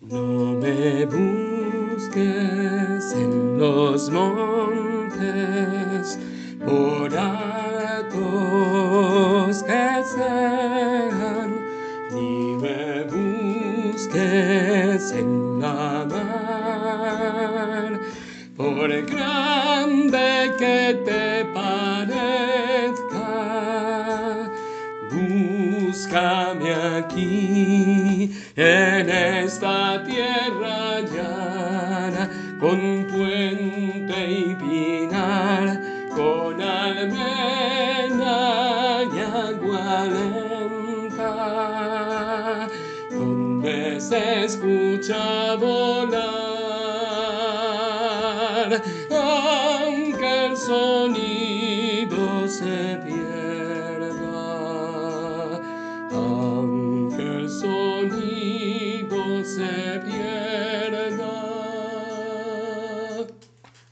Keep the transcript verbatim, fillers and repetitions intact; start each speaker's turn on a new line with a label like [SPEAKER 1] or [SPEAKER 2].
[SPEAKER 1] No me busques en los montes, por altos que sean, ni me busques en la mar, por grande que te parezca. Búscame aquí, en esta tierra llana, con puente y pinar, con almena y agua lenta, donde se escucha volar, aunque el sonido se pierda, aunque el sonido se pierda.